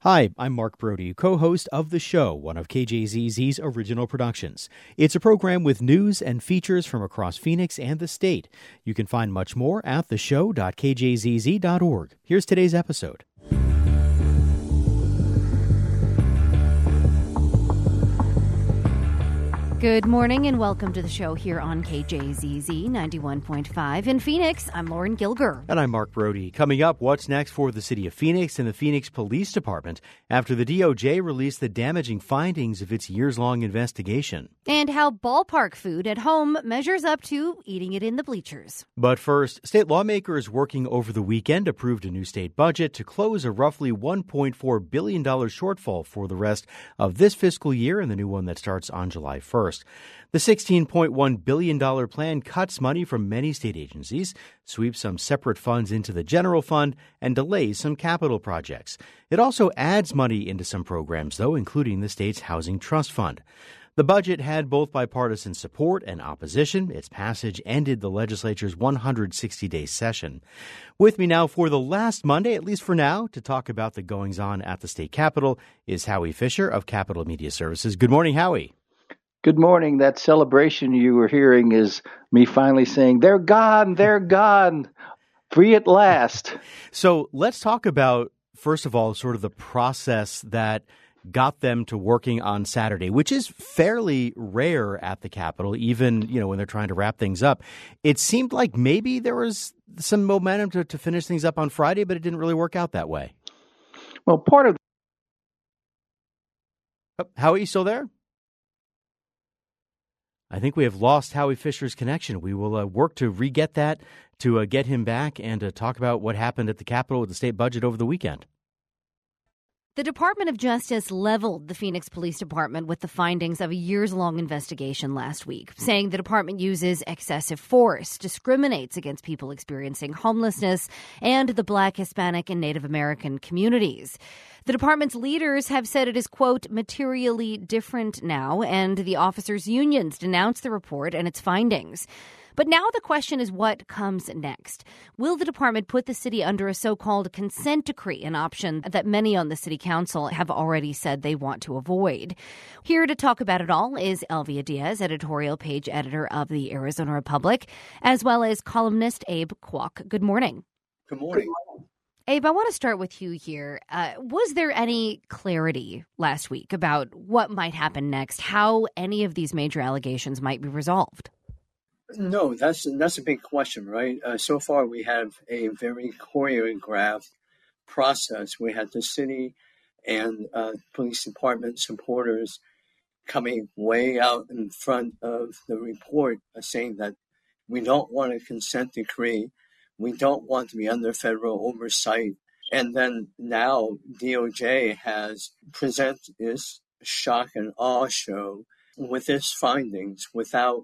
Hi, I'm Mark Brody, co-host of The Show, one of KJZZ's original productions. It's a program with news and features from across Phoenix and the state. You can find much more at theshow.kjzz.org. Here's today's episode. Good morning and welcome to the show here on KJZZ 91.5. In Phoenix, I'm Lauren Gilger. And I'm Mark Brody. Coming up, what's next for the city of Phoenix and the Phoenix Police Department after the DOJ released the damaging findings of its years-long investigation. And how ballpark food at home measures up to eating it in the bleachers. But first, state lawmakers working over the weekend approved a new state budget to close a roughly $1.4 billion shortfall for the rest of this fiscal year and the new one that starts on July 1st. The $16.1 billion plan cuts money from many state agencies, sweeps some separate funds into the general fund, and delays some capital projects. It also adds money into some programs, though, including the state's Housing Trust Fund. The budget had both bipartisan support and opposition. Its passage ended the legislature's 160-day session. With me now for the last Monday, at least for now, to talk about the goings-on at the state capitol is Howie Fisher of Capitol Media Services. Good morning, Howie. Good morning. That celebration you were hearing is me finally saying, they're gone, free at last. So let's talk about, first of all, sort of the process that got them to working on Saturday, which is fairly rare at the Capitol, even, when they're trying to wrap things up. It seemed like maybe there was some momentum to finish things up on Friday, but it didn't really work out that way. Well, part of... Howie, you still there? I think we have lost Howie Fisher's connection. We will work to re-get that, to get him back and to talk about what happened at the Capitol with the state budget over the weekend. The Department of Justice leveled the Phoenix Police Department with the findings of a years-long investigation last week, saying the department uses excessive force, discriminates against people experiencing homelessness, and the Black, Hispanic, and Native American communities. The department's leaders have said it is, quote, materially different now, and the officers' unions denounced the report and its findings. But now the question is what comes next. Will the department put the city under a so-called consent decree, an option that many on the city council have already said they want to avoid? Here to talk about it all is Elvia Diaz, editorial page editor of the Arizona Republic, as well as columnist Abe Kwok. Good morning. Good morning. Abe, I want to start with you here. Was there any clarity last week about what might happen next, how any of these major allegations might be resolved? No, that's a big question, right? So far, we have a very choreographed process. We had the city and police department supporters coming way out in front of the report saying that we don't want a consent decree. We don't want to be under federal oversight. And then now DOJ has presented this shock and awe show with its findings without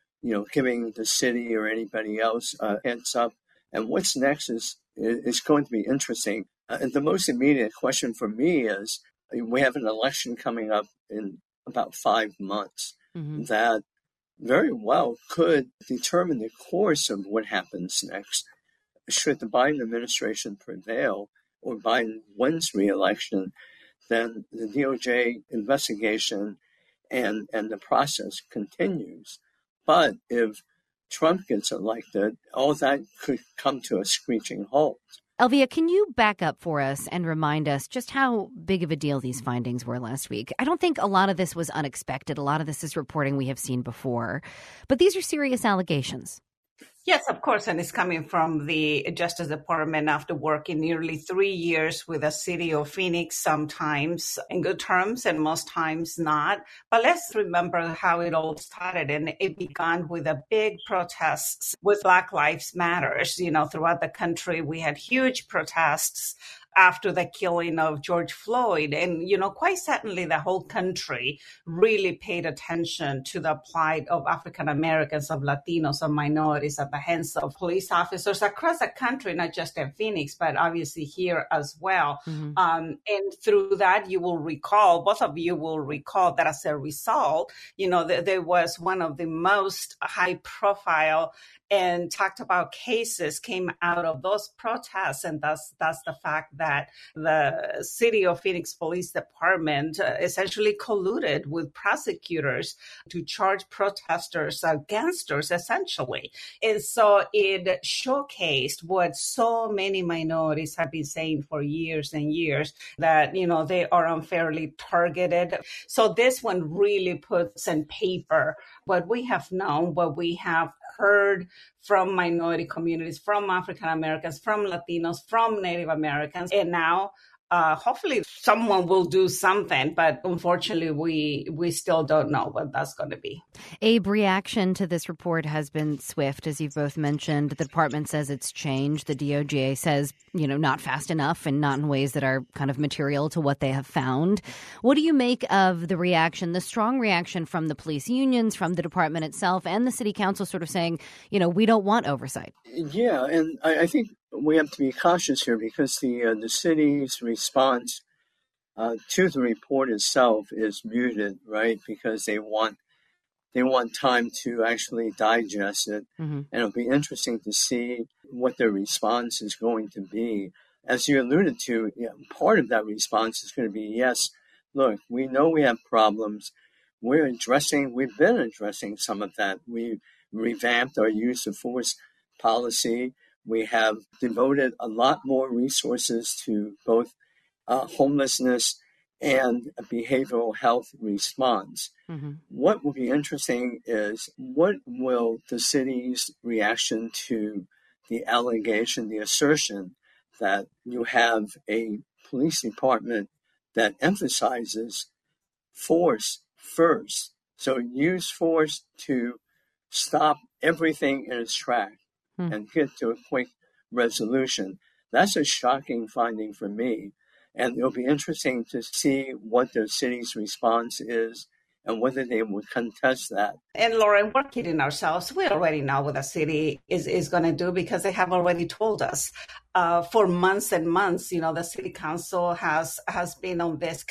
giving the city or anybody else a heads up. And what's next is going to be interesting. And the most immediate question for me is we have an election coming up in about 5 months that very well could determine the course of what happens next. Should the Biden administration prevail or Biden wins re-election, then the DOJ investigation and the process continues. But if Trump gets elected, all that could come to a screeching halt. Elvia, can you back up for us and remind us just how big of a deal these findings were last week? I don't think a lot of this was unexpected. A lot of this is reporting we have seen before. But these are serious allegations. Yes, of course, and it's coming from the Justice Department after working nearly 3 years with the city of Phoenix, sometimes in good terms and most times not. But let's remember how it all started, and it began with a big protests with Black Lives Matters. Throughout the country, we had huge protests after the killing of George Floyd. And, quite certainly the whole country really paid attention to the plight of African Americans, of Latinos, of minorities at the hands of police officers across the country, not just in Phoenix, but obviously here as well. And through that, both of you will recall that as a result, there was one of the most high profile and talked about cases came out of those protests. And that's the fact that the City of Phoenix Police Department essentially colluded with prosecutors to charge protesters gangsters, essentially. And so it showcased what so many minorities have been saying for years and years, that, they are unfairly targeted. So this one really puts in paper what we have known, what we have heard from minority communities, from African Americans, from Latinos, from Native Americans. And now hopefully someone will do something, but unfortunately we still don't know what that's going to be. Abe, reaction to this report has been swift, as you've both mentioned. The department says it's changed. The DOJ says, not fast enough and not in ways that are kind of material to what they have found. What do you make of the reaction, the strong reaction from the police unions, from the department itself, and the city council sort of saying, we don't want oversight? Yeah, and I think we have to be cautious here, because the city's response to the report itself is muted, right? Because they want time to actually digest it, and it'll be interesting to see what their response is going to be. As you alluded to, part of that response is going to be, yes, look, we know we have problems. We've been addressing some of that. We revamped our use of force policy. We have devoted a lot more resources to both homelessness and a behavioral health response. What will be interesting is, what will the city's reaction to the allegation, the assertion that you have a police department that emphasizes force first. So use force to stop everything in its track and get to a quick resolution. That's a shocking finding for me. And it'll be interesting to see what the city's response is and whether they would contest that. And Lauren, we're kidding ourselves. We already know what the city is going to do, because they have already told us. For months and months, the city council has been on this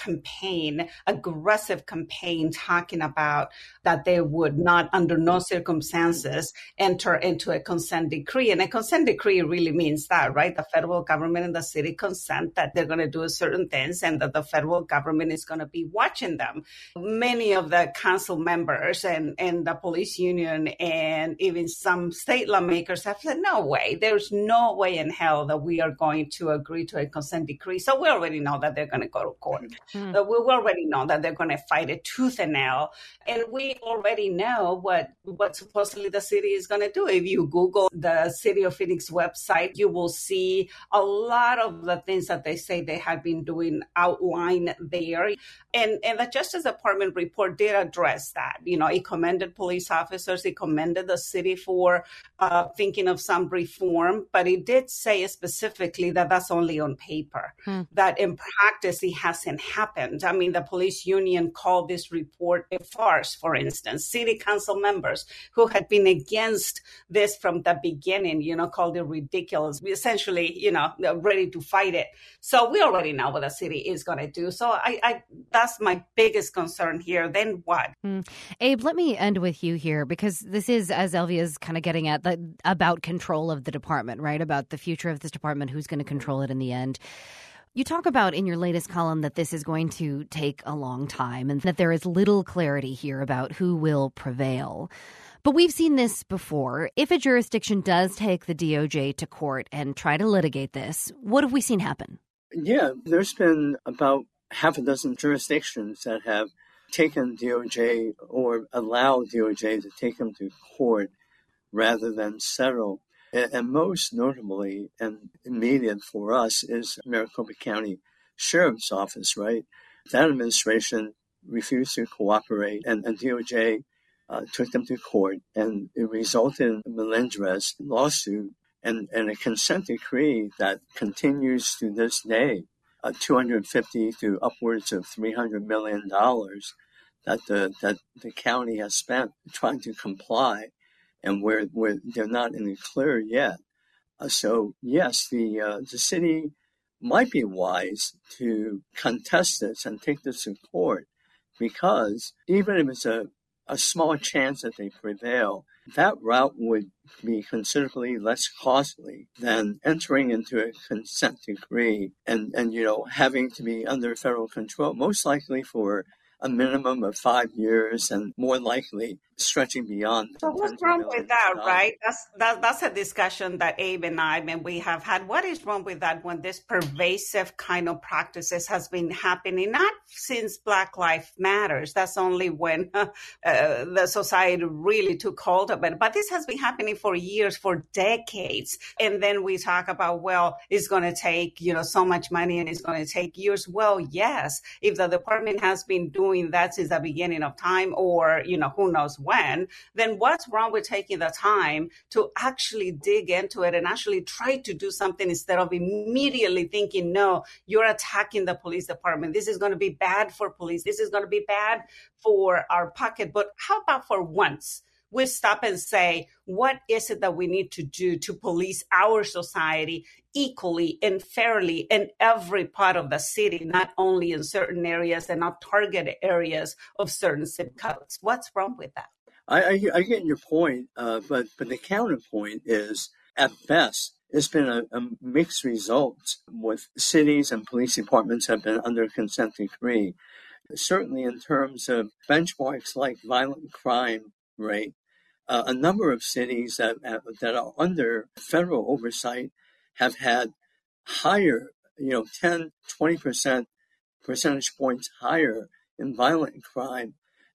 aggressive campaign, talking about that they would not, under no circumstances, enter into a consent decree. And a consent decree really means that, right? The federal government and the city consent that they're going to do certain things, and that the federal government is going to be watching them. Many of the council members and the police union and even some state lawmakers have said, no way, there's no way in hell that we are going to agree to a consent decree. So we already know that they're going to go to court. We already know that they're going to fight it tooth and nail. And we already know what supposedly the city is going to do. If you Google the City of Phoenix website, you will see a lot of the things that they say they have been doing outlined there. And the Justice Department report did address that. It commended police officers. It commended the city for thinking of some reform. But it did say specifically that that's only on paper, that in practice it hasn't happened. I mean, the police union called this report a farce, for instance. City council members who had been against this from the beginning, called it ridiculous, essentially, ready to fight it. So we already know what the city is going to do. So I that's my biggest concern here. Then what? Abe, let me end with you here, because this is, as Elvia is kind of getting at, about control of the department, right? About the future of this department, who's going to control it in the end. You talk about in your latest column that this is going to take a long time and that there is little clarity here about who will prevail. But we've seen this before. If a jurisdiction does take the DOJ to court and try to litigate this, what have we seen happen? Yeah, there's been about half a dozen jurisdictions that have taken DOJ or allowed DOJ to take them to court rather than settle. And most notably and immediate for us is Maricopa County Sheriff's Office, right? That administration refused to cooperate, and DOJ took them to court, and it resulted in a Melendrez lawsuit and a consent decree that continues to this day, $250 to upwards of $300 million that the county has spent trying to comply, and where they're not in the clear yet. So yes, the city might be wise to contest this and take this to court, because even if it's a small chance that they prevail, that route would be considerably less costly than entering into a consent decree and having to be under federal control, most likely for a minimum of 5 years and more likely stretching beyond. So what's wrong with that, right? That's a discussion that Abe and I, we have had. What is wrong with that when this pervasive kind of practices has been happening, not since Black Lives Matters, that's only when the society really took hold of it, but this has been happening for years, for decades. And then we talk about, well, it's going to take, so much money and it's going to take years. Well, yes, if the department has been doing that since the beginning of time or, who knows when, then what's wrong with taking the time to actually dig into it and actually try to do something instead of immediately thinking, no, you're attacking the police department. This is going to be bad for police. This is going to be bad for our pocketbook. How about for once we stop and say, what is it that we need to do to police our society equally and fairly in every part of the city, not only in certain areas and not targeted areas of certain zip codes? What's wrong with that? I get your point, but the counterpoint is, at best, it's been a mixed result with cities and police departments have been under consent decree. Certainly in terms of benchmarks like violent crime rate, a number of cities that are under federal oversight have had higher, 10, 20% percentage points higher in violent crime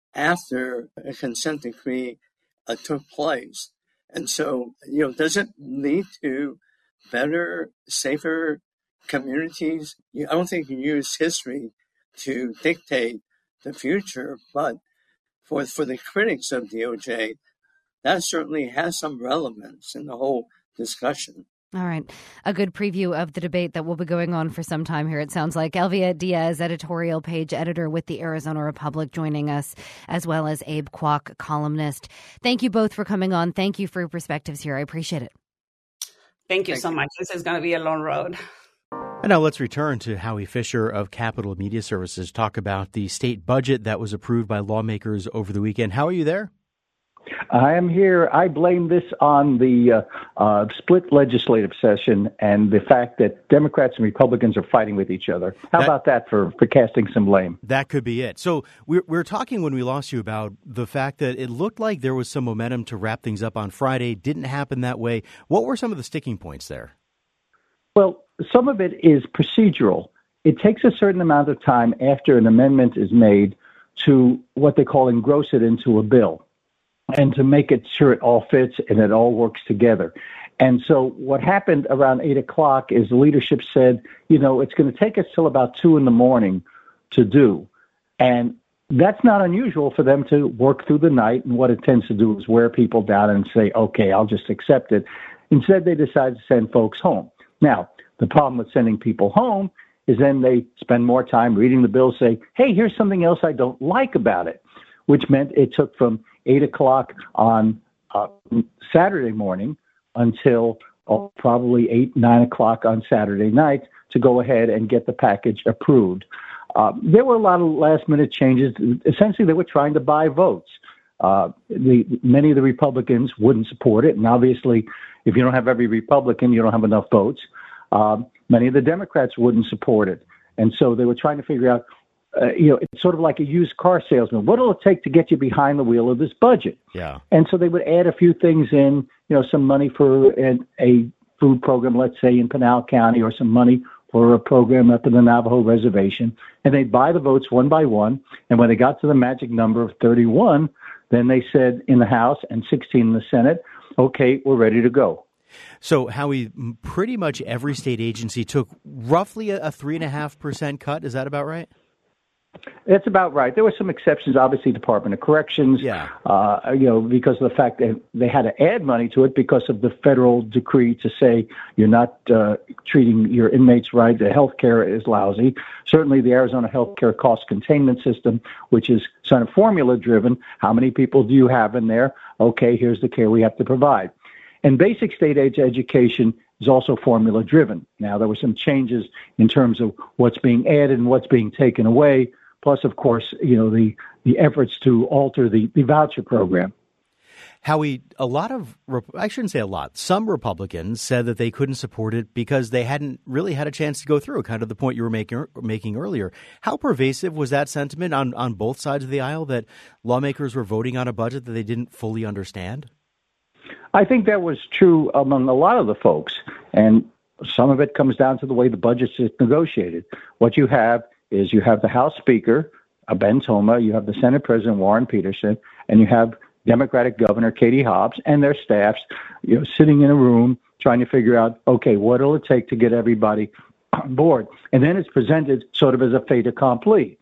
after a consent decree took place. And so, does it lead to better, safer communities? I don't think you use history to dictate the future, but for the critics of DOJ, that certainly has some relevance in the whole discussion. All right. A good preview of the debate that will be going on for some time here, it sounds like. Elvia Diaz, editorial page editor with the Arizona Republic, joining us, as well as Abe Kwok, columnist. Thank you both for coming on. Thank you for your perspectives here. I appreciate it. Thank you so much. This is going to be a long road. And now let's return to Howie Fisher of Capital Media Services, talk about the state budget that was approved by lawmakers over the weekend. How are you there? I am here. I blame this on the split legislative session and the fact that Democrats and Republicans are fighting with each other. How about that for casting some blame? That could be it. So we were talking when we lost you about the fact that it looked like there was some momentum to wrap things up on Friday. Didn't happen that way. What were some of the sticking points there? Well, some of it is procedural. It takes a certain amount of time after an amendment is made to what they call engross it into a bill, and to make it sure it all fits and it all works together. And so what happened around 8 o'clock is the leadership said, it's going to take us till about 2 a.m. to do. And that's not unusual for them to work through the night. And what it tends to do is wear people down and say, okay, I'll just accept it. Instead, they decided to send folks home. Now, the problem with sending people home is then they spend more time reading the bill, say, hey, here's something else I don't like about it, which meant it took from 8 o'clock on Saturday morning until probably 8, 9 o'clock on Saturday night to go ahead and get the package approved. There were a lot of last-minute changes. Essentially, they were trying to buy votes. Many of the Republicans wouldn't support it, and obviously, if you don't have every Republican, you don't have enough votes. Many of the Democrats wouldn't support it, and so they were trying to figure out, it's sort of like a used car salesman. What will it take to get you behind the wheel of this budget? Yeah. And so they would add a few things in, some money for a food program, let's say in Pinal County, or some money for a program up in the Navajo Reservation. And they'd buy the votes one by one. And when they got to the magic number of 31, then they said in the House and 16 in the Senate, okay, we're ready to go. So, Howie, pretty much every state agency took roughly a 3.5% cut. Is that about right? That's about right. There were some exceptions, obviously, Department of Corrections, because of the fact that they had to add money to it because of the federal decree to say you're not treating your inmates right. The health care is lousy. Certainly the Arizona health care cost containment system, which is sort of formula driven. How many people do you have in there? Okay, here's the care we have to provide. And basic state age education is also formula driven. Now, there were some changes in terms of what's being added and what's being taken away. Plus, of course, the efforts to alter the voucher program. Howie, I shouldn't say a lot, some Republicans said that they couldn't support it because they hadn't really had a chance to go through, kind of the point you were making earlier. How pervasive was that sentiment on both sides of the aisle, that lawmakers were voting on a budget that they didn't fully understand? I think that was true among a lot of the folks, and some of it comes down to the way the budget is negotiated. What you have is you have the House Speaker, Ben Toma, you have the Senate President Warren Peterson, and you have Democratic Governor Katie Hobbs and their staffs, sitting in a room trying to figure out, okay, what will it take to get everybody on board? And then it's presented sort of as a fait accompli.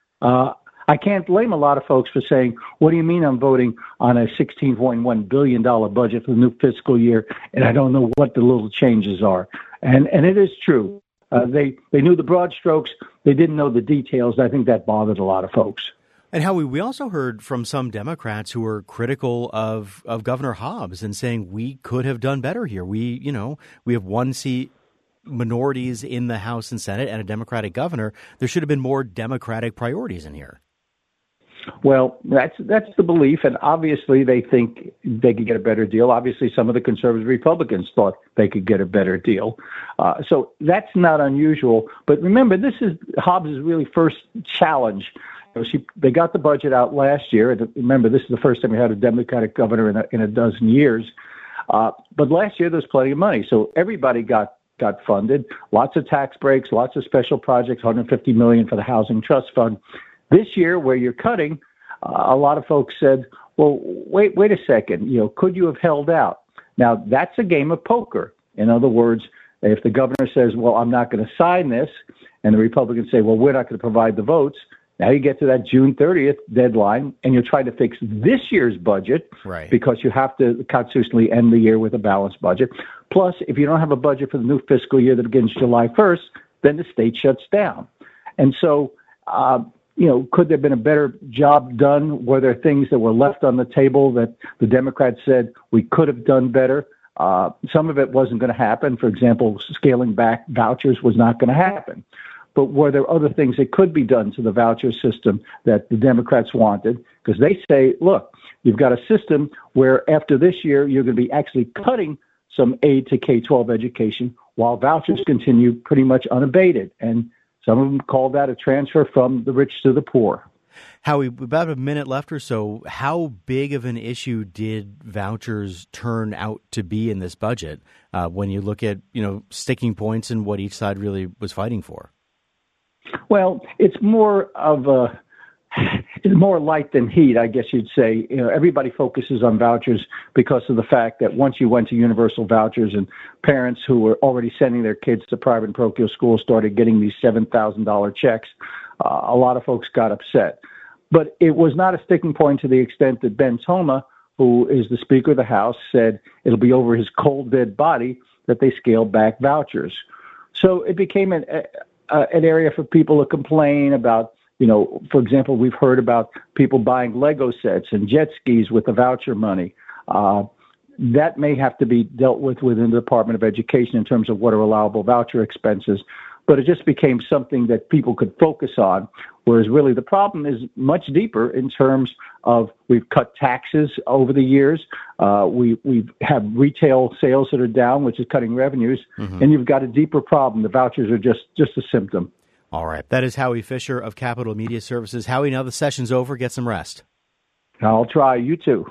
I can't blame a lot of folks for saying, what do you mean I'm voting on a $16.1 billion budget for the new fiscal year, and I don't know what the little changes are? And it is true. They knew the broad strokes. They didn't know the details. I think that bothered a lot of folks. And Howie, we also heard from some Democrats who were critical of Governor Hobbs and saying we could have done better here. We have one seat minorities in the House and Senate and a Democratic governor. There should have been more Democratic priorities in here. Well, that's the belief, and obviously they think they could get a better deal. Obviously, some of the conservative Republicans thought they could get a better deal. So that's not unusual. But remember, this is Hobbs' really first challenge. They got the budget out last year, and remember, this is the first time we had a Democratic governor in a dozen years. But last year there was plenty of money, so everybody got funded. Lots of tax breaks, lots of special projects, $150 million for the Housing Trust Fund. This year, where you're cutting, a lot of folks said, well, wait a second, could you have held out? Now, that's a game of poker. In other words, if the governor says, well, I'm not going to sign this, and the Republicans say, well, we're not going to provide the votes, now you get to that June 30th deadline, and you're trying to fix this year's budget, right, because you have to constitutionally end the year with a balanced budget. Plus, if you don't have a budget for the new fiscal year that begins July 1st, then the state shuts down. And so, could there have been a better job done? Were there things that were left on the table that the Democrats said we could have done better? Some of it wasn't going to happen. For example, scaling back vouchers was not going to happen. But were there other things that could be done to the voucher system that the Democrats wanted? Because they say, look, you've got a system where after this year, you're going to be actually cutting some aid to K-12 education while vouchers continue pretty much unabated. And some of them call that a transfer from the rich to the poor. Howie, about a minute left or so. How big of an issue did vouchers turn out to be in this budget when you look at, sticking points and what each side really was fighting for? Well, it's more light than heat, I guess you'd say. Everybody focuses on vouchers because of the fact that once you went to universal vouchers and parents who were already sending their kids to private and parochial schools started getting these $7,000 checks, a lot of folks got upset. But it was not a sticking point to the extent that Ben Toma, who is the Speaker of the House, said it'll be over his cold, dead body that they scaled back vouchers. So it became an area for people to complain about. For example, we've heard about people buying Lego sets and jet skis with the voucher money. That may have to be dealt with within the Department of Education in terms of what are allowable voucher expenses. But it just became something that people could focus on, whereas really the problem is much deeper in terms of we've cut taxes over the years. We have retail sales that are down, which is cutting revenues. Mm-hmm. And you've got a deeper problem. The vouchers are just a symptom. All right. That is Howie Fisher of Capital Media Services. Howie, now the session's over. Get some rest. I'll try. You too.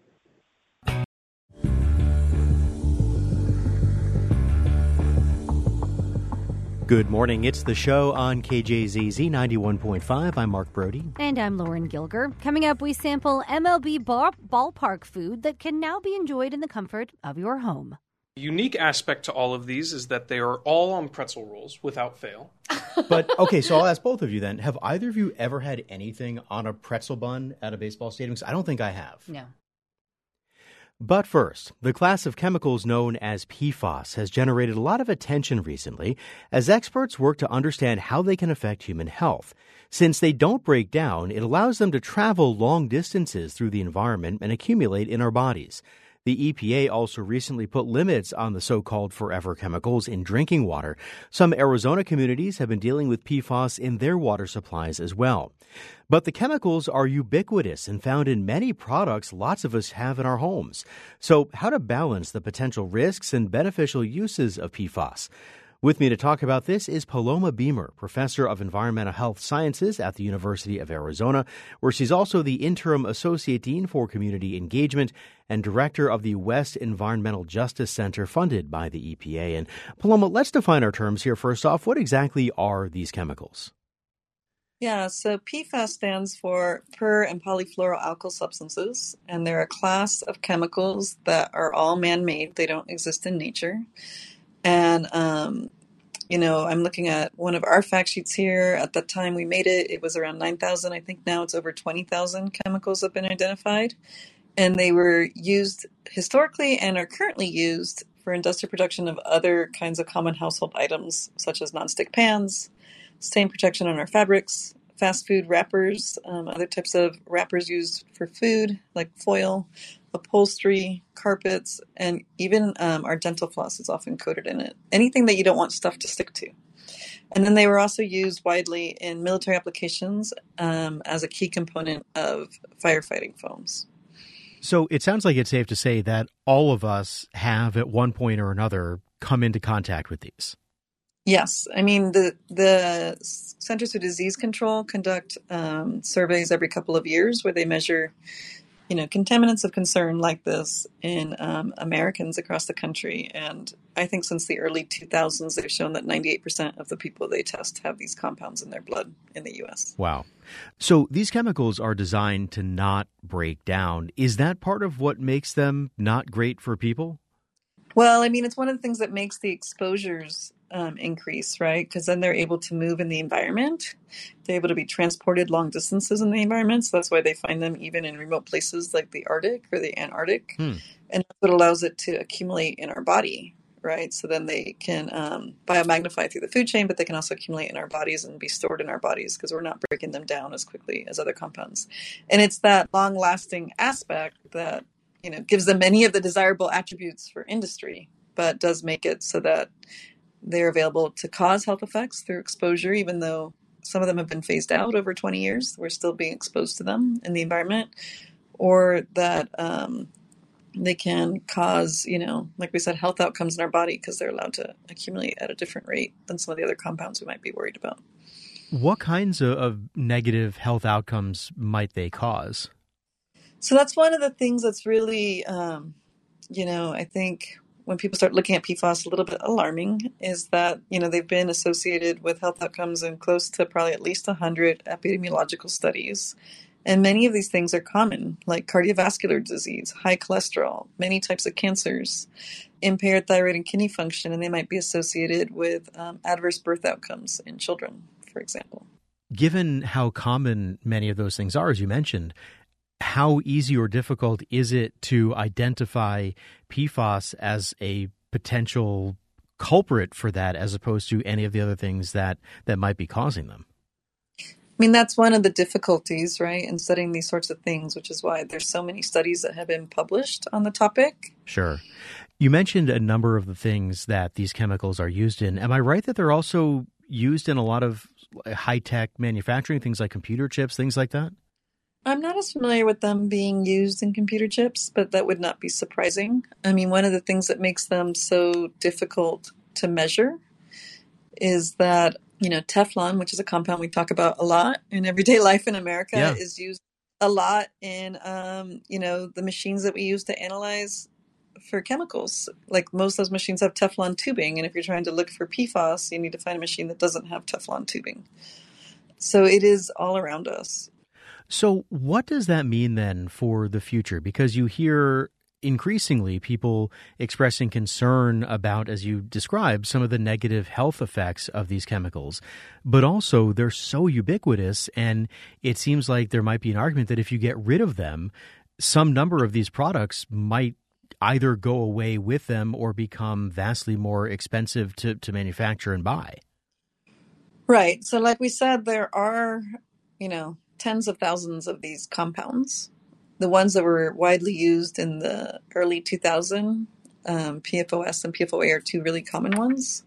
Good morning. It's The Show on KJZZ 91.5. I'm Mark Brody. And I'm Lauren Gilger. Coming up, we sample MLB ballpark food that can now be enjoyed in the comfort of your home. The unique aspect to all of these is that they are all on pretzel rolls without fail. But, okay, so I'll ask both of you then. Have either of you ever had anything on a pretzel bun at a baseball stadium? Because I don't think I have. No. But first, the class of chemicals known as PFAS has generated a lot of attention recently as experts work to understand how they can affect human health. Since they don't break down, it allows them to travel long distances through the environment and accumulate in our bodies. The EPA also recently put limits on the so-called forever chemicals in drinking water. Some Arizona communities have been dealing with PFAS in their water supplies as well. But the chemicals are ubiquitous and found in many products lots of us have in our homes. So how to balance the potential risks and beneficial uses of PFAS? With me to talk about this is Paloma Beamer, professor of environmental health sciences at the University of Arizona, where she's also the interim associate dean for community engagement and director of the West Environmental Justice Center funded by the EPA. And Paloma, let's define our terms here first off. What exactly are these chemicals? Yeah, so PFAS stands for per and polyfluoroalkyl substances, and they're a class of chemicals that are all man-made. They don't exist in nature. And, I'm looking at one of our fact sheets here. At the time we made it, it was around 9,000. I think now it's over 20,000 chemicals have been identified. And they were used historically and are currently used for industrial production of other kinds of common household items, such as nonstick pans, stain protection on our fabrics, fast food wrappers, other types of wrappers used for food, like foil, upholstery, carpets, and even our dental floss is often coated in it. Anything that you don't want stuff to stick to. And then they were also used widely in military applications as a key component of firefighting foams. So it sounds like it's safe to say that all of us have at one point or another come into contact with these. Yes. I mean, the Centers for Disease Control conduct surveys every couple of years where they measure contaminants of concern like this in Americans across the country. And I think since the early 2000s, they've shown that 98% of the people they test have these compounds in their blood in the U.S. Wow. So these chemicals are designed to not break down. Is that part of what makes them not great for people? Well, I mean, it's one of the things that makes the exposures increase, right? Because then they're able to move in the environment. They're able to be transported long distances in the environment. So that's why they find them even in remote places like the Arctic or the Antarctic. And that's what allows it to accumulate in our body, right? So then they can biomagnify through the food chain, but they can also accumulate in our bodies and be stored in our bodies because we're not breaking them down as quickly as other compounds. And it's that long-lasting aspect that gives them many of the desirable attributes for industry, but does make it so that they're available to cause health effects through exposure, even though some of them have been phased out over 20 years. We're still being exposed to them in the environment, or that they can cause, like we said, health outcomes in our body because they're allowed to accumulate at a different rate than some of the other compounds we might be worried about. What kinds of negative health outcomes might they cause? So that's one of the things that's really, I think when people start looking at PFAS a little bit alarming is that, they've been associated with health outcomes in close to probably at least 100 epidemiological studies. And many of these things are common, like cardiovascular disease, high cholesterol, many types of cancers, impaired thyroid and kidney function, and they might be associated with adverse birth outcomes in children, for example. Given how common many of those things are, as you mentioned, how easy or difficult is it to identify PFAS as a potential culprit for that as opposed to any of the other things that might be causing them? I mean, that's one of the difficulties, right, in studying these sorts of things, which is why there's so many studies that have been published on the topic. Sure. You mentioned a number of the things that these chemicals are used in. Am I right that they're also used in a lot of high-tech manufacturing, things like computer chips, things like that? I'm not as familiar with them being used in computer chips, but that would not be surprising. I mean, one of the things that makes them so difficult to measure is that, Teflon, which is a compound we talk about a lot in everyday life in America, is used a lot in, the machines that we use to analyze for chemicals. Like most of those machines have Teflon tubing. And if you're trying to look for PFAS, you need to find a machine that doesn't have Teflon tubing. So it is all around us. So what does that mean then for the future? Because you hear increasingly people expressing concern about, as you described, some of the negative health effects of these chemicals. But also they're so ubiquitous, and it seems like there might be an argument that if you get rid of them, some number of these products might either go away with them or become vastly more expensive to manufacture and buy. Right. So like we said, there are, tens of thousands of these compounds. the ones that were widely used in the early 2000s, PFOS and PFOA are two really common ones.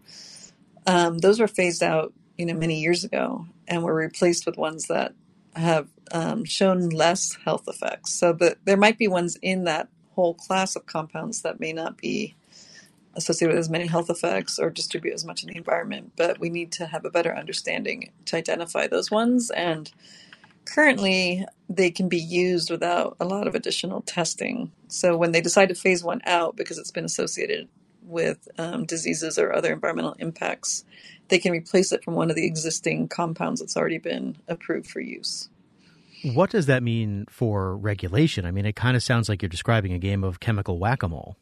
Those were phased out, many years ago, and were replaced with ones that have shown less health effects. So there might be ones in that whole class of compounds that may not be associated with as many health effects or distribute as much in the environment, but we need to have a better understanding to identify those ones. And currently, they can be used without a lot of additional testing. So when they decide to phase one out because it's been associated with diseases or other environmental impacts, they can replace it from one of the existing compounds that's already been approved for use. What does that mean for regulation? I mean, it kind of sounds like you're describing a game of chemical whack-a-mole.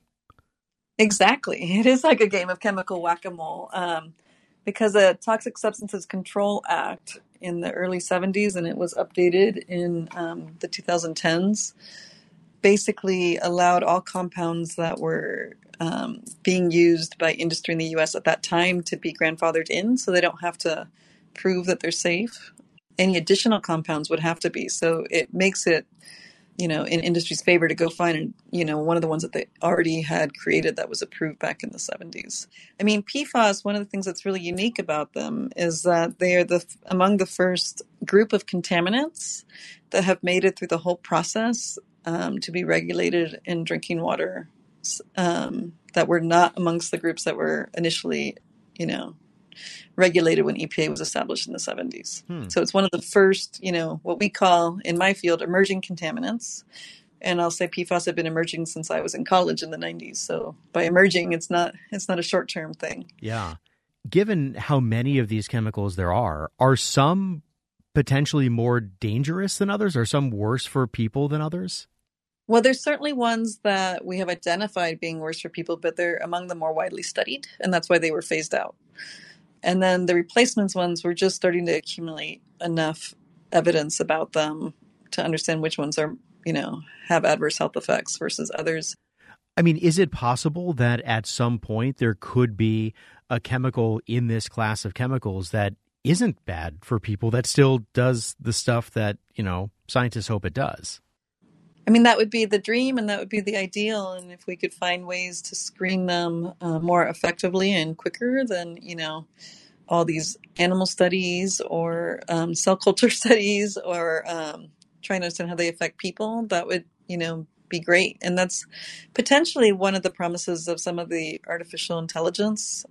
Exactly. It is like a game of chemical whack-a-mole because the Toxic Substances Control Act in the early 70s, and it was updated in the 2010s, basically allowed all compounds that were being used by industry in the U.S. at that time to be grandfathered in, so they don't have to prove that they're safe. Any additional compounds would have to be. So it makes it, in industry's favor to go find, one of the ones that they already had created that was approved back in the 70s. I mean, PFAS, one of the things that's really unique about them is that they are among the first group of contaminants that have made it through the whole process to be regulated in drinking water, that were not amongst the groups that were initially, regulated when EPA was established in the 70s. So it's one of the first, what we call in my field emerging contaminants. And I'll say PFAS have been emerging since I was in college in the 90s. So by emerging, it's not a short-term thing. Yeah. Given how many of these chemicals there are some potentially more dangerous than others? Are some worse for people than others? Well, there's certainly ones that we have identified being worse for people, but they're among the more widely studied, and that's why they were phased out. And then the replacements ones, we're just starting to accumulate enough evidence about them to understand which ones are, have adverse health effects versus others. I mean, is it possible that at some point there could be a chemical in this class of chemicals that isn't bad for people, that still does the stuff that, scientists hope it does? I mean, that would be the dream and that would be the ideal. And if we could find ways to screen them more effectively and quicker than, all these animal studies or cell culture studies or trying to understand how they affect people, that would, be great. And that's potentially one of the promises of some of the artificial intelligence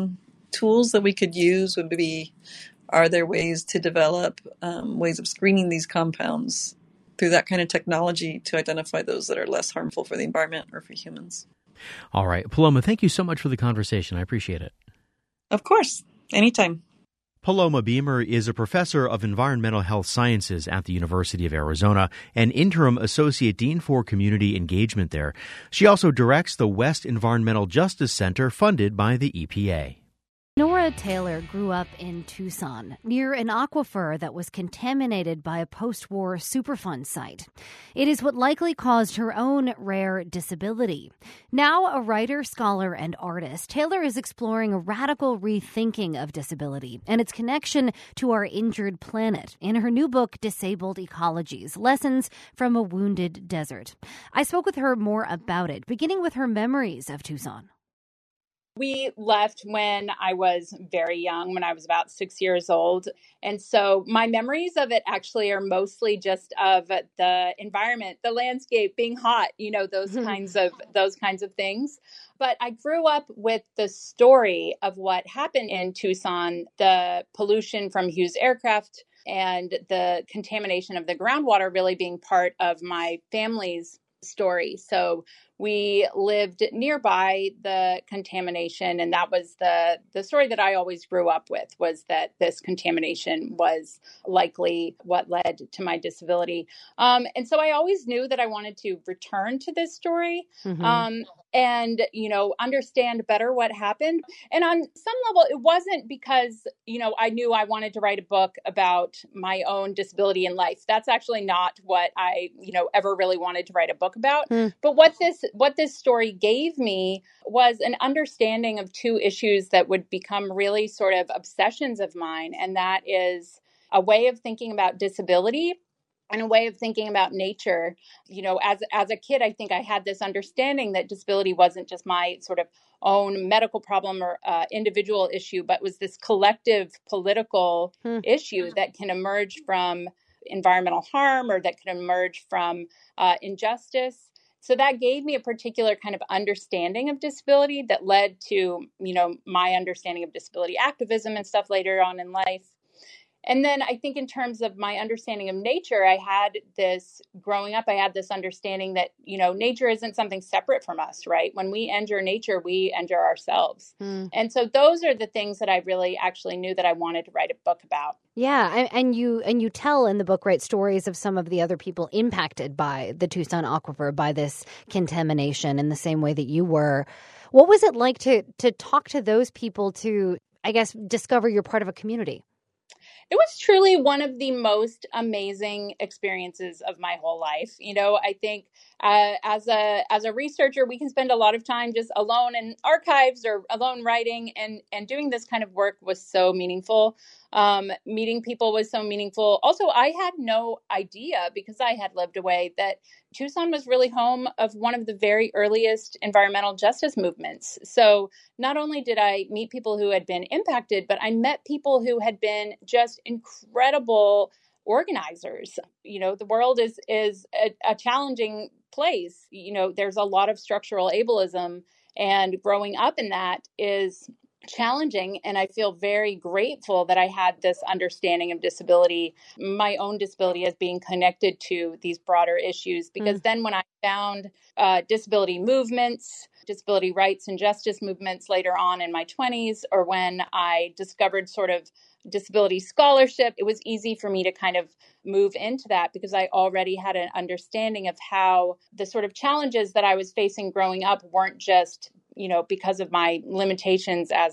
tools that we could use would be, are there ways to develop ways of screening these compounds through that kind of technology to identify those that are less harmful for the environment or for humans. All right. Paloma, thank you so much for the conversation. I appreciate it. Of course. Anytime. Paloma Beamer is a professor of environmental health sciences at the University of Arizona and interim associate dean for community engagement there. She also directs the West Environmental Justice Center funded by the EPA. Nora Taylor grew up in Tucson, near an aquifer that was contaminated by a post-war Superfund site. It is what likely caused her own rare disability. Now a writer, scholar, and artist, Taylor is exploring a radical rethinking of disability and its connection to our injured planet in her new book, Disabled Ecologies, Lessons from a Wounded Desert. I spoke with her more about it, beginning with her memories of Tucson. We left when I was very young, when I was about 6 years old. And so my memories of it actually are mostly just of the environment, the landscape, being hot, those kinds of things. But I grew up with the story of what happened in Tucson, the pollution from Hughes Aircraft and the contamination of the groundwater really being part of my family's story. So we lived nearby the contamination, and that was the story that I always grew up with, was that this contamination was likely what led to my disability. And so I always knew that I wanted to return to this story. And, understand better what happened. And on some level, it wasn't because, I knew I wanted to write a book about my own disability in life. That's actually not what I, ever really wanted to write a book about. But what this story gave me was an understanding of two issues that would become really sort of obsessions of mine. And that is a way of thinking about disability and a way of thinking about nature. As a kid, I think I had this understanding that disability wasn't just my sort of own medical problem or individual issue, but was this collective political issue that can emerge from environmental harm or that could emerge from injustice. So that gave me a particular kind of understanding of disability that led to, my understanding of disability activism and stuff later on in life. And then I think in terms of my understanding of nature, growing up, I had this understanding that, nature isn't something separate from us, right? When we injure nature, we injure ourselves. And so those are the things that I really actually knew that I wanted to write a book about. Yeah, and you tell in the book, right, stories of some of the other people impacted by the Tucson Aquifer, by this contamination in the same way that you were. What was it like to talk to those people, to, I guess, discover you're part of a community? It was truly one of the most amazing experiences of my whole life. I think as a researcher, we can spend a lot of time just alone in archives or alone writing, and doing this kind of work was so meaningful. Meeting people was so meaningful. Also, I had no idea, because I had lived away, that Tucson was really home of one of the very earliest environmental justice movements. So not only did I meet people who had been impacted, but I met people who had been just incredible organizers. The world is a challenging place. There's a lot of structural ableism, and growing up in that is challenging. And I feel very grateful that I had this understanding of disability, my own disability, as being connected to these broader issues. Because then when I found disability movements, disability rights and justice movements later on in my 20s, or when I discovered sort of disability scholarship, it was easy for me to kind of move into that, because I already had an understanding of how the sort of challenges that I was facing growing up weren't just because of my limitations as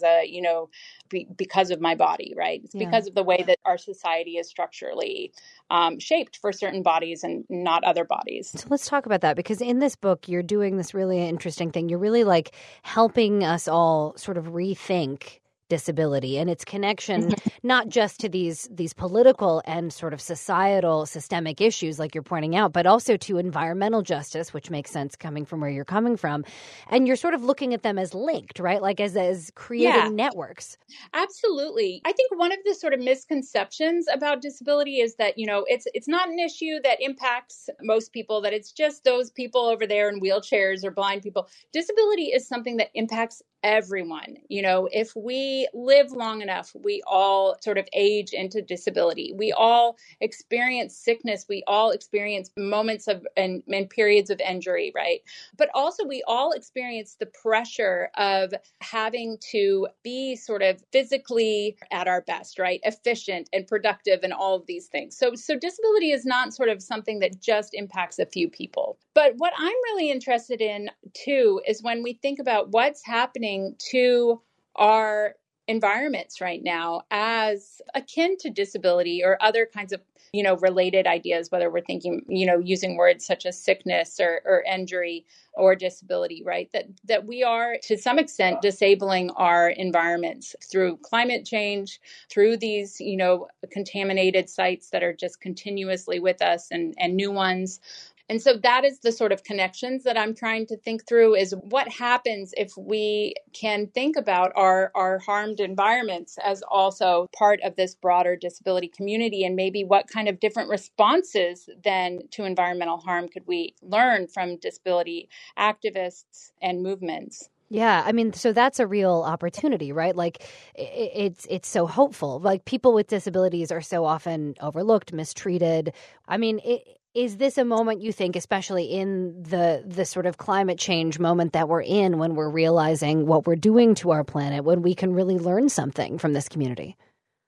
because of my body, right? It's because of the way that our society is structurally shaped for certain bodies and not other bodies. So let's talk about that, because in this book, you're doing this really interesting thing. You're really helping us all sort of rethink disability and its connection, not just to these political and sort of societal systemic issues like you're pointing out, but also to environmental justice, which makes sense coming from where you're coming from. And you're sort of looking at them as linked, right? Like as creating networks. Absolutely. I think one of the sort of misconceptions about disability is that, it's not an issue that impacts most people, that it's just those people over there in wheelchairs or blind people. Disability is something that impacts everyone. If we live long enough, we all sort of age into disability. We all experience sickness. We all experience moments of and periods of injury, right? But also we all experience the pressure of having to be sort of physically at our best, right? Efficient and productive and all of these things. So disability is not sort of something that just impacts a few people. But what I'm really interested in too is when we think about what's happening to our environments right now as akin to disability or other kinds of, related ideas, whether we're thinking, using words such as sickness or injury or disability, right? That we are to some extent disabling our environments through climate change, through these, contaminated sites that are just continuously with us and new ones. And so that is the sort of connections that I'm trying to think through, is what happens if we can think about our harmed environments as also part of this broader disability community, and maybe what kind of different responses then to environmental harm could we learn from disability activists and movements. Yeah, I mean, so that's a real opportunity, right? Like it's so hopeful. Like people with disabilities are so often overlooked, mistreated. I mean, is this a moment you think, especially in the sort of climate change moment that we're in, when we're realizing what we're doing to our planet, when we can really learn something from this community?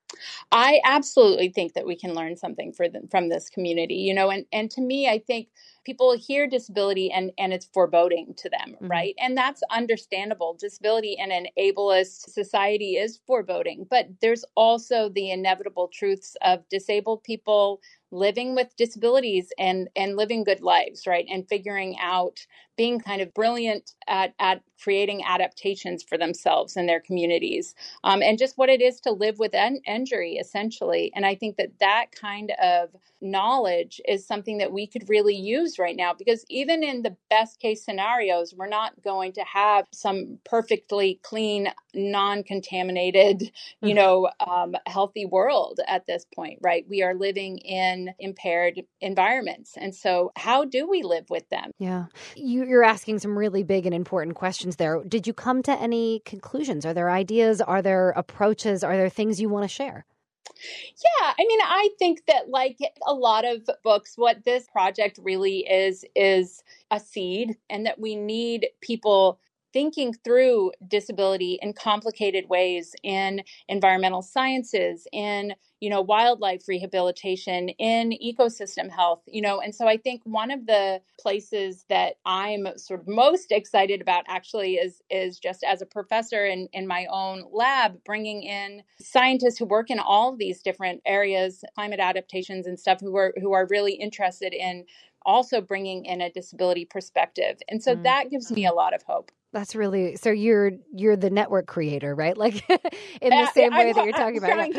I absolutely think that we can learn something from this community, and to me, I think people hear disability and it's foreboding to them, right? And that's understandable. Disability in an ableist society is foreboding, but there's also the inevitable truths of disabled people living with disabilities and living good lives, right? And figuring out, being kind of brilliant at creating adaptations for themselves and their communities, and just what it is to live with injury, essentially. And I think that kind of knowledge is something that we could really use right now, because even in the best case scenarios, we're not going to have some perfectly clean, non-contaminated, healthy world at this point, right? We are living in impaired environments. And so how do we live with them? Yeah. You're asking some really big and important questions there. Did you come to any conclusions? Are there ideas? Are there approaches? Are there things you want to share? Yeah, I mean, I think that like a lot of books, what this project really is a seed, and that we need people thinking through disability in complicated ways in environmental sciences, in, wildlife rehabilitation, in ecosystem health, and so I think one of the places that I'm sort of most excited about actually is just as a professor in my own lab, bringing in scientists who work in all of these different areas, climate adaptations and stuff, who are really interested in also bringing in a disability perspective. And so that gives me a lot of hope. That's really, so you're the network creator, right? Like in the same way that you're talking about.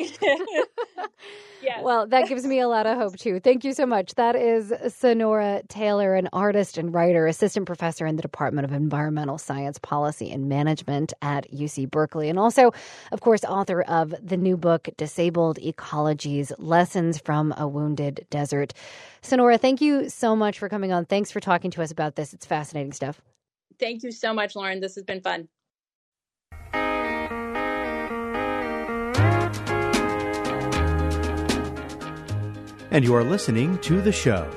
Yes. Well, that gives me a lot of hope too. Thank you so much. That is Sonora Taylor, an artist and writer, assistant professor in the Department of Environmental Science, Policy and Management at UC Berkeley, and also, of course, author of the new book, Disabled Ecologies: Lessons from a Wounded Desert. Sonora, thank you so much for coming on. Thanks for talking to us about this. It's fascinating stuff. Thank you so much, Lauren. This has been fun. And you are listening to The Show.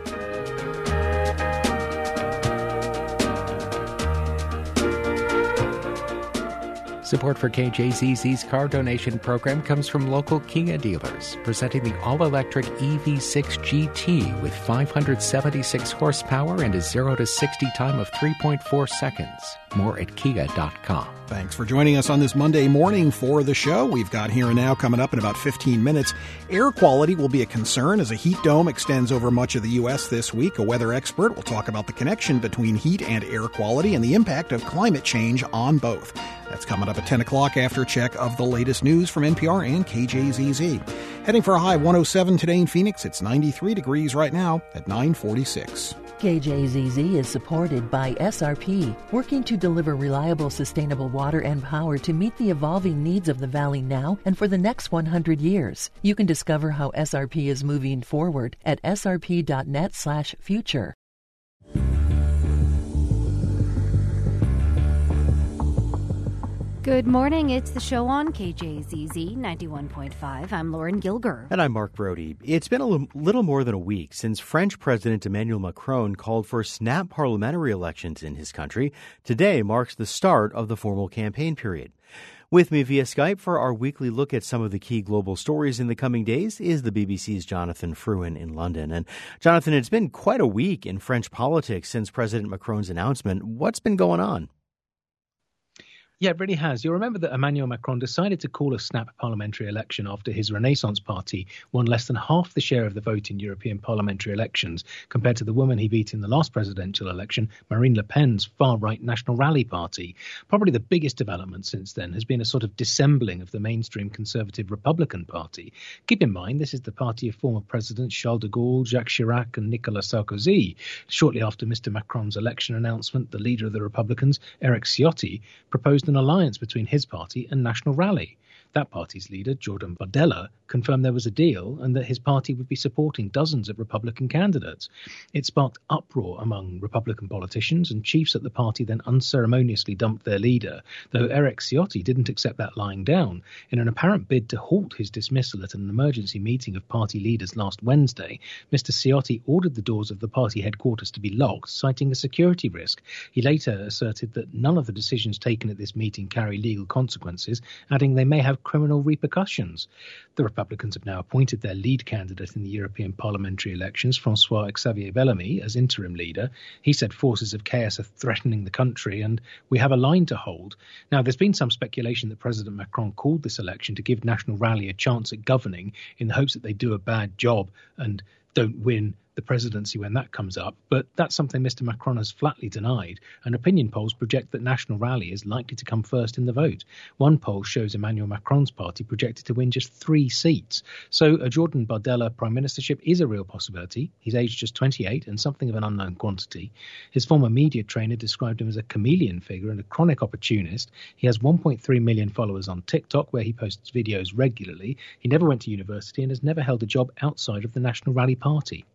Support for KJZZ's car donation program comes from local Kia dealers, presenting the all-electric EV6 GT with 576 horsepower and a 0 to 60 time of 3.4 seconds. More at kia.com. Thanks for joining us on this Monday morning for The Show. We've got Here and Now coming up in about 15 minutes. Air quality will be a concern as a heat dome extends over much of the U.S. this week. A weather expert will talk about the connection between heat and air quality and the impact of climate change on both. That's coming up at 10 o'clock after a check of the latest news from NPR and KJZZ. Heading for a high 107 today in Phoenix. It's 93 degrees right now at 9:46. KJZZ is supported by SRP, working to deliver reliable, sustainable water and power to meet the evolving needs of the Valley now and for the next 100 years. You can discover how SRP is moving forward at srp.net/future. Good morning. It's The Show on KJZZ 91.5. I'm Lauren Gilger. And I'm Mark Brody. It's been a little more than a week since French President Emmanuel Macron called for snap parliamentary elections in his country. Today marks the start of the formal campaign period. With me via Skype for our weekly look at some of the key global stories in the coming days is the BBC's Jonathan Fruin in London. And Jonathan, it's been quite a week in French politics since President Macron's announcement. What's been going on? Yeah, it really has. You'll remember that Emmanuel Macron decided to call a snap parliamentary election after his Renaissance party won less than half the share of the vote in European parliamentary elections compared to the woman he beat in the last presidential election, Marine Le Pen's far-right National Rally party. Probably the biggest development since then has been a sort of dissembling of the mainstream conservative Republican Party. Keep in mind, this is the party of former presidents Charles de Gaulle, Jacques Chirac and Nicolas Sarkozy. Shortly after Mr. Macron's election announcement, the leader of the Republicans, Eric Ciotti, proposed an alliance between his party and National Rally. That party's leader, Jordan Bardella, confirmed there was a deal and that his party would be supporting dozens of Republican candidates. It sparked uproar among Republican politicians, and chiefs at the party then unceremoniously dumped their leader, though Eric Ciotti didn't accept that lying down. In an apparent bid to halt his dismissal at an emergency meeting of party leaders last Wednesday, Mr. Ciotti ordered the doors of the party headquarters to be locked, citing a security risk. He later asserted that none of the decisions taken at this meeting carry legal consequences, adding they may have criminal repercussions. The Republicans have now appointed their lead candidate in the European parliamentary elections, François-Xavier Bellamy, as interim leader. He said forces of chaos are threatening the country and we have a line to hold. Now, there's been some speculation that President Macron called this election to give National Rally a chance at governing in the hopes that they do a bad job and don't win the presidency when that comes up, but that's something Mr. Macron has flatly denied, and opinion polls project that National Rally is likely to come first in the vote. One poll shows Emmanuel Macron's party projected to win just 3 seats. So a Jordan Bardella prime ministership is a real possibility. He's aged just 28 and something of an unknown quantity. His former media trainer described him as a chameleon figure and a chronic opportunist. He has 1.3 million followers on TikTok, where he posts videos regularly. He never went to university and has never held a job outside of the National Rally Party.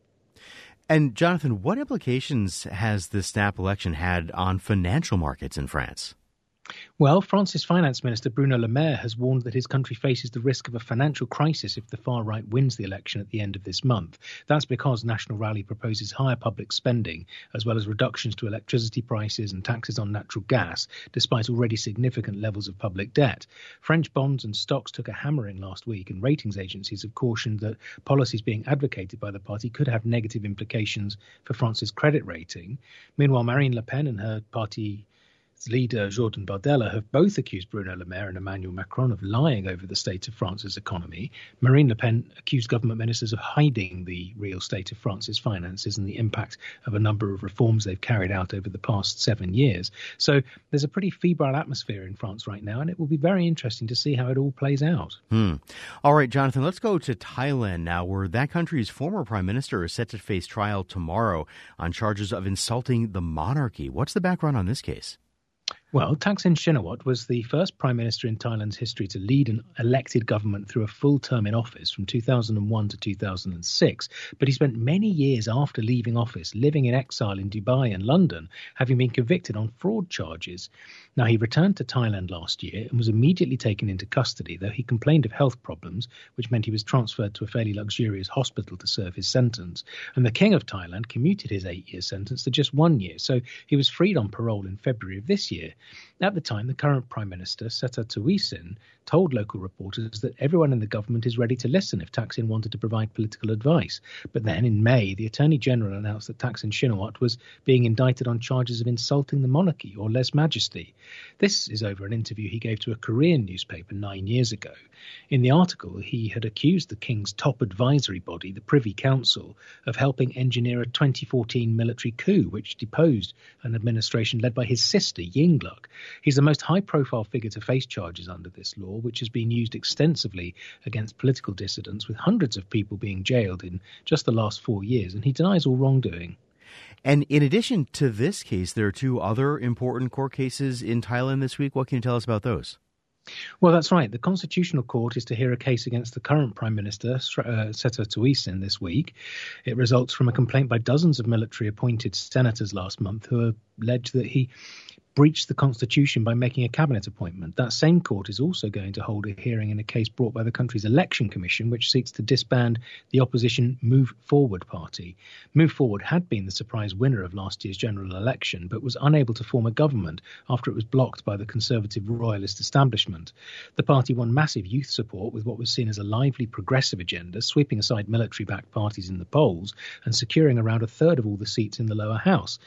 And Jonathan, what implications has the snap election had on financial markets in France? Well, France's finance minister Bruno Le Maire has warned that his country faces the risk of a financial crisis if the far right wins the election at the end of this month. That's because National Rally proposes higher public spending, as well as reductions to electricity prices and taxes on natural gas, despite already significant levels of public debt. French bonds and stocks took a hammering last week, and ratings agencies have cautioned that policies being advocated by the party could have negative implications for France's credit rating. Meanwhile, Marine Le Pen and her party leader Jordan Bardella have both accused Bruno Le Maire and Emmanuel Macron of lying over the state of France's economy. Marine Le Pen accused government ministers of hiding the real state of France's finances and the impact of a number of reforms they've carried out over the past 7 years. So there's a pretty febrile atmosphere in France right now, and it will be very interesting to see how it all plays out. All right, Jonathan, let's go to Thailand now, where that country's former prime minister is set to face trial tomorrow on charges of insulting the monarchy. What's the background on this case? Well, Thaksin Shinawatra was the first prime minister in Thailand's history to lead an elected government through a full term in office from 2001 to 2006. But he spent many years after leaving office living in exile in Dubai and London, having been convicted on fraud charges. Now, he returned to Thailand last year and was immediately taken into custody, though he complained of health problems, which meant he was transferred to a fairly luxurious hospital to serve his sentence. And the King of Thailand commuted his 8-year sentence to just 1 year, so he was freed on parole in February of this year. At the time, the current Prime Minister, Seta Thavisin, told local reporters that everyone in the government is ready to listen if Thaksin wanted to provide political advice. But then, in May, the Attorney General announced that Thaksin Shinawatra was being indicted on charges of insulting the monarchy or lèse majesty. This is over an interview he gave to a Korean newspaper 9 years ago. In the article, he had accused the King's top advisory body, the Privy Council, of helping engineer a 2014 military coup, which deposed an administration led by his sister, Yingluck. He's the most high-profile figure to face charges under this law, which has been used extensively against political dissidents, with hundreds of people being jailed in just the last 4 years, and he denies all wrongdoing. And in addition to this case, there are 2 other important court cases in Thailand this week. What can you tell us about those? Well, that's right. The Constitutional Court is to hear a case against the current Prime Minister, Seta Thavisin, this week. It results from a complaint by dozens of military-appointed senators last month who alleged that he breached the Constitution by making a cabinet appointment. That same court is also going to hold a hearing in a case brought by the country's election commission, which seeks to disband the opposition Move Forward party. Move Forward had been the surprise winner of last year's general election, but was unable to form a government after it was blocked by the conservative royalist establishment. The party won massive youth support with what was seen as a lively progressive agenda, sweeping aside military-backed parties in the polls and securing around a third of all the seats in the lower house.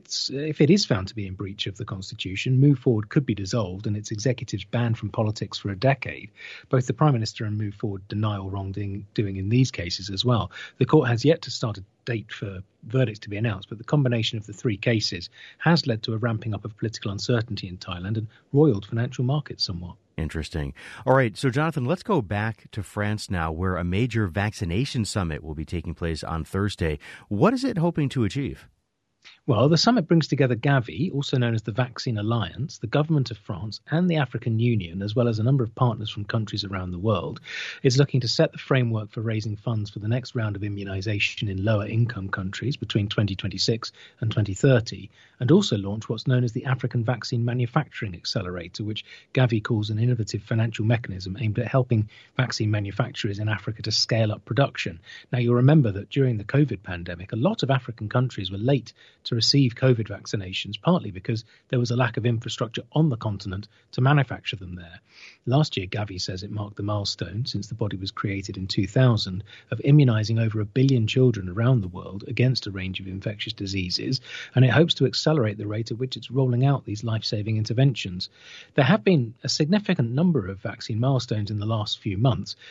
If it is found to be in breach of the Constitution, Move Forward could be dissolved and its executives banned from politics for a decade. Both the Prime Minister and Move Forward deny all wrongdoing in these cases as well. The court has yet to start a date for verdicts to be announced, but the combination of the 3 cases has led to a ramping up of political uncertainty in Thailand and roiled financial markets somewhat. Interesting. All right, so Jonathan, let's go back to France now, where a major vaccination summit will be taking place on Thursday. What is it hoping to achieve? Well, the summit brings together Gavi, also known as the Vaccine Alliance, the government of France and the African Union, as well as a number of partners from countries around the world. It's looking to set the framework for raising funds for the next round of immunisation in lower income countries between 2026 and 2030, and also launch what's known as the African Vaccine Manufacturing Accelerator, which Gavi calls an innovative financial mechanism aimed at helping vaccine manufacturers in Africa to scale up production. Now, you'll remember that during the COVID pandemic, a lot of African countries were late to receive COVID vaccinations, partly because there was a lack of infrastructure on the continent to manufacture them there. Last year, Gavi says it marked the milestone, since the body was created in 2000, of immunising over 1 billion children around the world against a range of infectious diseases, and it hopes to accelerate the rate at which it's rolling out these life-saving interventions. There have been a significant number of vaccine milestones in the last few months.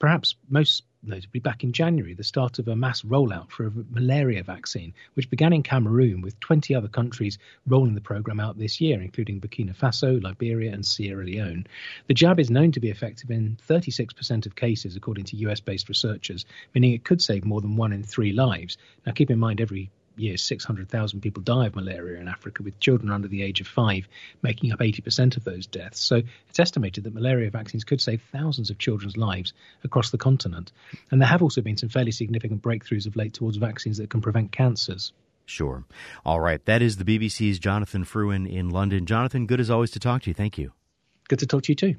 perhaps most notably back in January, the start of a mass rollout for a malaria vaccine, which began in Cameroon with 20 other countries rolling the program out this year, including Burkina Faso, Liberia and Sierra Leone. The jab is known to be effective in 36% of cases, according to US-based researchers, meaning it could save more than 1 in 3 lives. Now, keep in mind, every year 600,000 people die of malaria in Africa, with children under the age of 5 making up 80% of those deaths. So it's estimated that malaria vaccines could save thousands of children's lives across the continent. And there have also been some fairly significant breakthroughs of late towards vaccines that can prevent cancers. Sure. All right. That is the BBC's Jonathan Fruin in London. Jonathan, good as always to talk to you. Thank you. Good to talk to you too.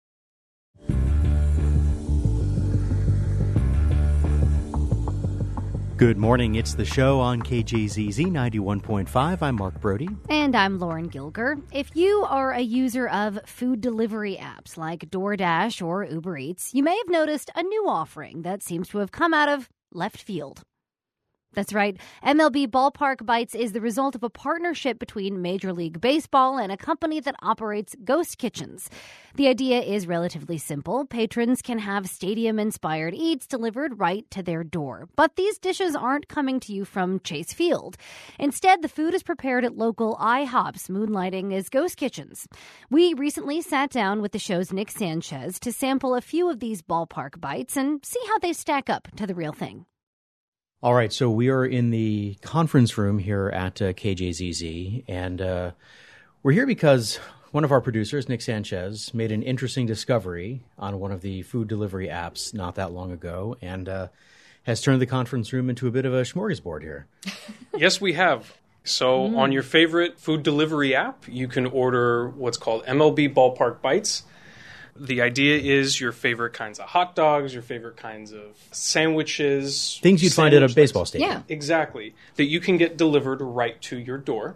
Good morning. It's the show on KJZZ 91.5. I'm Mark Brody. And I'm Lauren Gilger. If you are a user of food delivery apps like DoorDash or Uber Eats, you may have noticed a new offering that seems to have come out of left field. That's right. MLB Ballpark Bites is the result of a partnership between Major League Baseball and a company that operates ghost kitchens. The idea is relatively simple. Patrons can have stadium-inspired eats delivered right to their door. But these dishes aren't coming to you from Chase Field. Instead, the food is prepared at local IHOPs, moonlighting as ghost kitchens. We recently sat down with the show's Nick Sanchez to sample a few of these Ballpark Bites and see how they stack up to the real thing. All right, so we are in the conference room here at KJZZ, and we're here because one of our producers, Nick Sanchez, made an interesting discovery on one of the food delivery apps not that long ago, and has turned the conference room into a bit of a smorgasbord here. Yes, we have. So on your favorite food delivery app, you can order what's called MLB Ballpark Bites. The idea is your favorite kinds of hot dogs, your favorite kinds of sandwiches. Things you'd find at a baseball stadium. Yeah. Exactly. That you can get delivered right to your door.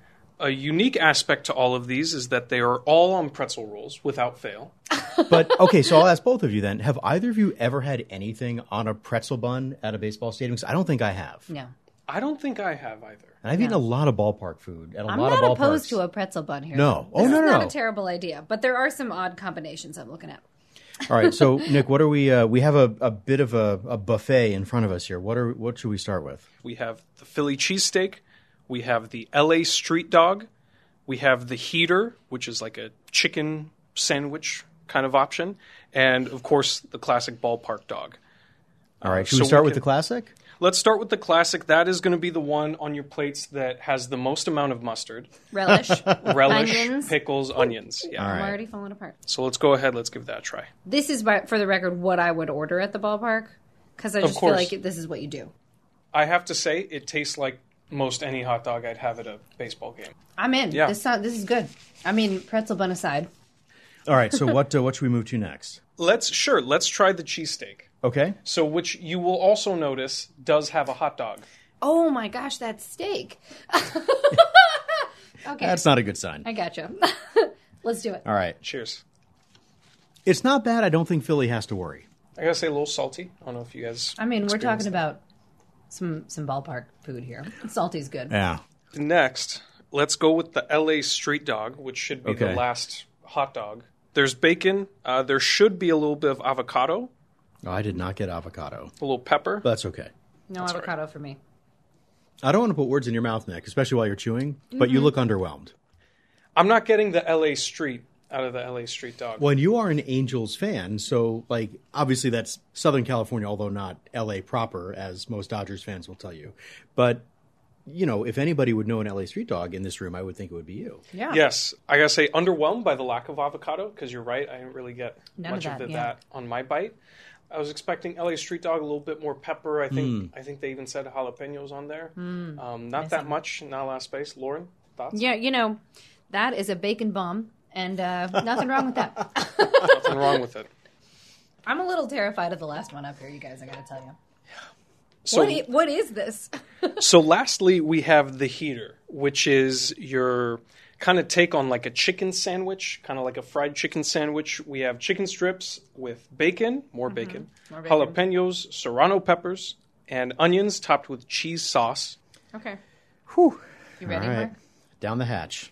A unique aspect to all of these is that they are all on pretzel rolls without fail. But, okay, so I'll ask both of you then. Have either of you ever had anything on a pretzel bun at a baseball stadium? Because I don't think I have. No. I don't think I have either. And I've eaten a lot of ballpark food at a I'm lot of ballparks. not opposed to a pretzel bun here. No. This is not No. a terrible idea, but there are some odd combinations I'm looking at. All right, so Nick, what are we have a bit of a buffet in front of us here. What should we start with? We have the Philly cheesesteak. We have the LA street dog. We have the heater, which is like a chicken sandwich kind of option. And, of course, the classic ballpark dog. All right, should we start with the classic? Let's start with the classic. That is going to be the one on your plates that has the most amount of mustard. Relish. Onions. Pickles, onions. Yeah. All right. I'm already falling apart. So let's go ahead. Let's give that a try. This is, for the record, what I would order at the ballpark, because I just feel like this is what you do. I have to say, it tastes like most any hot dog I'd have at a baseball game. I'm in. Yeah. This is good. I mean, pretzel bun aside. All right, so what should we move to next? Let's try the cheesesteak. Okay. So, which you will also notice does have a hot dog. Oh my gosh, that's steak. Okay. That's not a good sign. I gotcha. Let's do it. All right. Cheers. It's not bad. I don't think Philly has to worry. I gotta say, a little salty. I don't know if you guys. I mean, we're talking that. about some ballpark food here. Salty's good. Yeah. Next, let's go with the LA street dog, which should be the last hot dog. There's bacon. There should be a little bit of avocado. Oh, I did not get avocado. A little pepper. But that's okay. No that's avocado for me. I don't want to put words in your mouth, Nick, especially while you're chewing, but you look underwhelmed. I'm not getting the LA street out of the LA street dog. Well, and you are an Angels fan, so, obviously that's Southern California, although not LA proper, as most Dodgers fans will tell you. But, if anybody would know an LA street dog in this room, I would think it would be you. Yeah. Yes. I gotta say, underwhelmed by the lack of avocado, because you're right, I didn't really get much of that on my bite. I was expecting LA street dog, a little bit more pepper. I think they even said jalapenos on there. Not that much, not a lot of space. Lauren, thoughts? Yeah, that is a bacon bomb, and nothing wrong with that. Nothing wrong with it. I'm a little terrified of the last one up here, you guys, I gotta tell you. So, what is this? So lastly, we have the heater, which is your kind of take on like a chicken sandwich, kind of like a fried chicken sandwich. We have chicken strips with bacon, more bacon, jalapenos, serrano peppers, and onions topped with cheese sauce. Okay. Whew. You ready, All right. Mark? Down the hatch.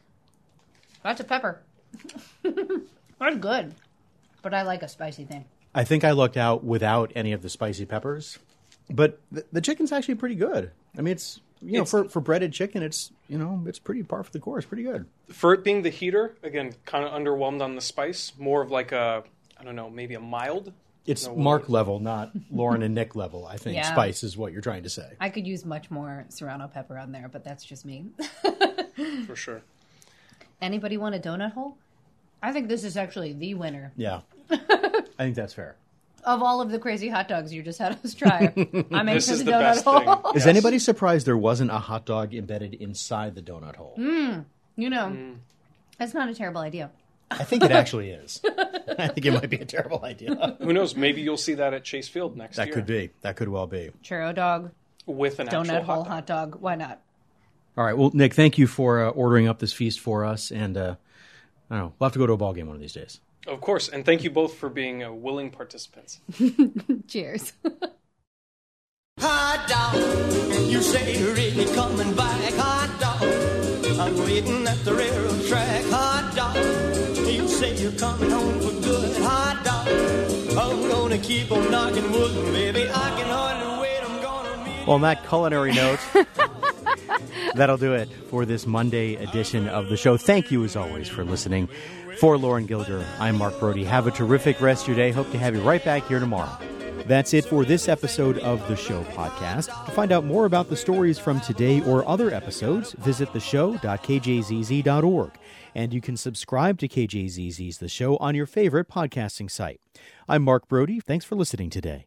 Lots of pepper. That's good, but I like a spicy thing. I think I lucked out without any of the spicy peppers, but the chicken's actually pretty good. I mean, it's for breaded chicken, it's pretty par for the course, pretty good. For it being the heater, again, kind of underwhelmed on the spice. More of like maybe a mild. It's Mark level, not Lauren and Nick level, I think. Yeah. Spice is what you're trying to say. I could use much more Serrano pepper on there, but that's just me. For sure. Anybody want a donut hole? I think this is actually the winner. Yeah. I think that's fair. Of all of the crazy hot dogs you just had us try, I'm in for the donut hole. Is anybody surprised there wasn't a hot dog embedded inside the donut hole? That's not a terrible idea. I think it actually is. I think it might be a terrible idea. Who knows? Maybe you'll see that at Chase Field next year. That could be. That could well be. Churro dog. With an donut hole hot dog. Why not? All right. Well, Nick, thank you for ordering up this feast for us. And, I don't know, we'll have to go to a ball game one of these days. Of course. And thank you both for being willing participants. Cheers. Hot dog, you say you're really coming back. Hot dog, I'm waiting at the railroad track. Hot dog, you say you're coming home for good. Hot dog, I'm gonna keep on knocking wood, baby. I can hardly wait. I'm gonna meet. Well, on that culinary note, that'll do it for this Monday edition of the show. Thank you, as always, for listening. For Lauren Gilger, I'm Mark Brody. Have a terrific rest of your day. Hope to have you right back here tomorrow. That's it for this episode of The Show podcast. To find out more about the stories from today or other episodes, visit theshow.kjzz.org. And you can subscribe to KJZZ's The Show on your favorite podcasting site. I'm Mark Brody. Thanks for listening today.